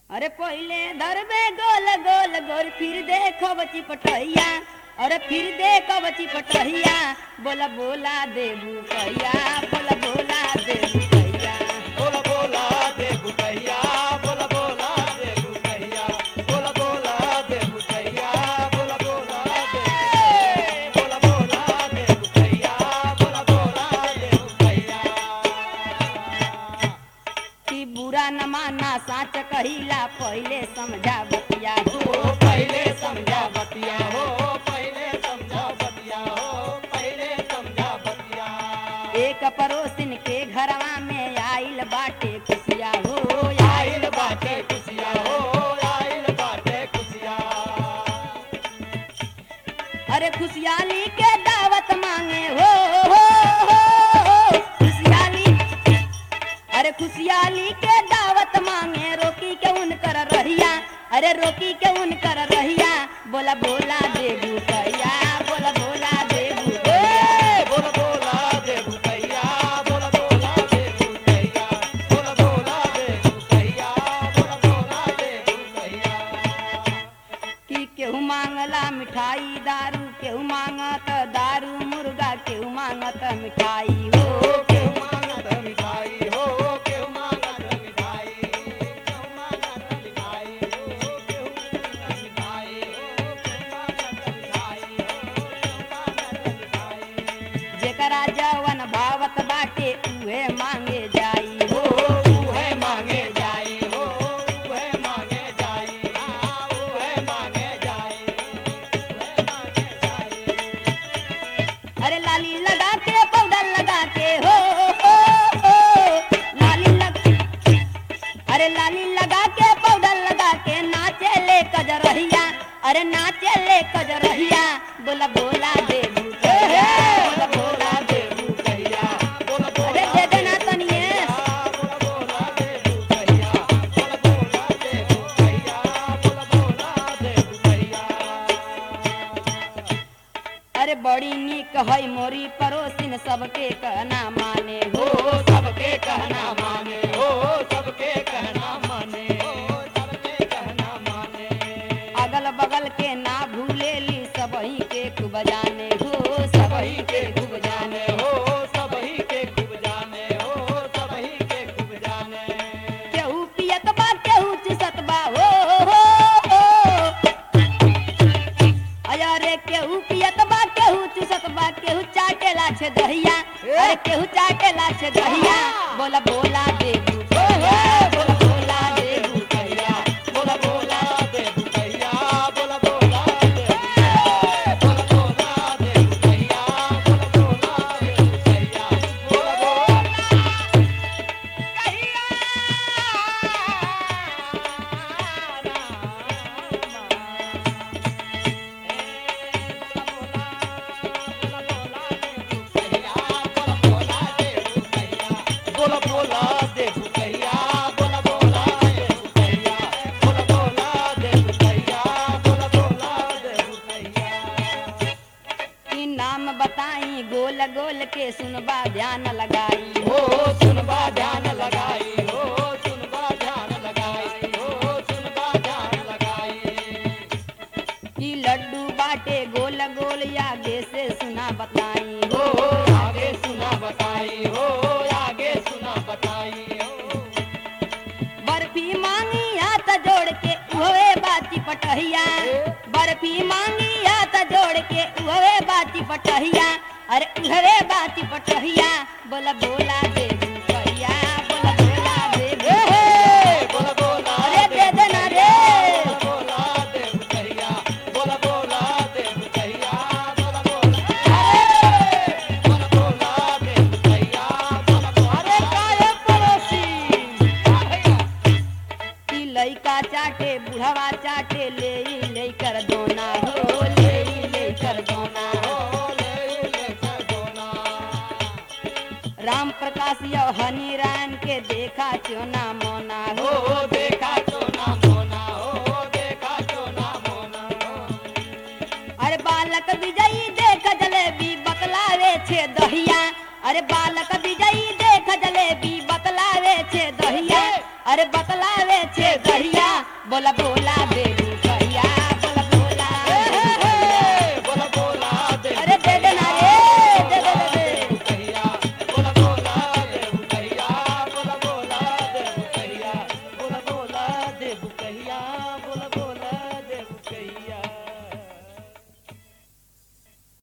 अरे पहले धरबे गोल गोल गोल फिर देखो बची पटहिया। अरे फिर देखो बची पटहिया। बोला बोला देबू कहिया। बोला बोला देबू कहिया। बोला बोला देबू कहिया। बोला बोला देबू कहिया। बोला बोला देबू कहिया। बोला बोला बोला बोला देबू कहिया। बोला बोला देबू कहिया। कि बुरा न माना साच कहिला पहले समझा बतिया हो। पहले समझा बतिया हो। पहले समझा बतिया हो। पहले समझा बतिया। एक पड़ोसिन के घरवा में आइल बाटे खुशिया हो। आइल बाटे खुशिया हो। आइल बाटे खुशिया। अरे खुशहाली के दावत मांगे हो। खुशहाली अरे खुशहाली के दावत मांगे रोकी के उनकर रहिया। अरे रोकी के उनकर रहिया। बोला बोला देबू कहिया। बोला बोला देबू कहिया। बोला बोला देबू कहिया। बोला बोला देबू कहिया। बोला बोला देबू कहिया। बोला बोला देबू कहिया। कि केहू मांगला मिठाई दारू केहू मांगत दारू मुर्गा केहू मांगत मिठाई हो। केहू मांगत मिठाई हो। केहू मांगत मिठाई। केहू मांगत मिठाई हो। केहू मांगत मिठाई हो। केहू मांगत मिठाई हो। केहू मांगत मिठाई। जेकरा जवन भावत बाटे उहे मांगे जाई हो। उहे मांगे जाई हो। उहे मांगे जाई। उहे मांगे जाई। उहे मांगे जाई। अरे लाली लगा के पाउडर लगा के हो। अरे लाली लगा के पाउडर लगा के नाचे ले कजरहिया। अरे नाचे ले कजरहिया। बोला बोला देबू कहिया। बोला बोला देबू कहिया। बोला अरे बोला दे देना तनिए। बोला बोला देबू कहिया। बोला बोला देबू कहिया। बोला बोला देबू कहिया। अरे बड़ी नीक है मोरी पड़ोसिन सबके कहना माने हो। सबके कहना माने हो। सबके कहना माने हो। सबके कहना माने। अगल बगल के ना भूलेली सबही के खूब जाने हो। सबही के खूब जाने हो। सबही के खूब जाने हो। सबही के खूब जाने। केहू पियत बा केहू चुसत बा हो। अरे केहू पियत बा केहू चुसत बा केहू चाटेला छे दहिया। अरे केहू चाटेला छे दहिया। बोला बोला देबू कहिया। बोला बोला देबू कहिया। बोला बोला देबू कहिया। बोला बोला देबू कहिया। बोला बोला देबू कहिया। बोला बोला देबू कहिया। बोला बोला बोला बोला देबू कहिया। बोला बोला देबू कहिया। बोला बोला देबू कहिया। बोला बोला देबू कहिया। की नाम बताई गोल गोल के सुनबा ध्यान लगाई हो सुनबा ध्यान लगाई। हो सुनबा ध्यान लगाई। हो सुनबा ध्यान लगाई। की लड्डू बाटे गोल गोल आगे से सुना बताई हो आगे सुना बताई। हो आगे सुना बताई। हो बर्फी मांगी हाथ जोड़ के उहे बाती पटहिया। बर्फी मांगी हाथ जोड़ के उहे बाती पटहिया। अरे उहे बाती पटहिया। बोला बोला देबू कहिया। बोला बोला देबू बोला बोला अरे दे देना रे। बोला देबू कहिया। बोला बोला देबू कहिया। बोला बोला बोला बोला देबू कहिया। बोला बोला काहे पड़ोसी की लइका चाटे बुढ़वा चाटे ले ले कर दोना हो। ले कर दोना हो। राम प्रकाश यो हनी रान के देखा चोना मोना हो। हो देखा तो ना मोना। हो देखा तो ना मोना। अरे बालक विजयी देख जलेबी बतलावे छे दहिया। अरे बालक विजयी देख जलेबी बतलावे छे दहिया। अरे बतलावे छे दहिया। बोला बोला बेबी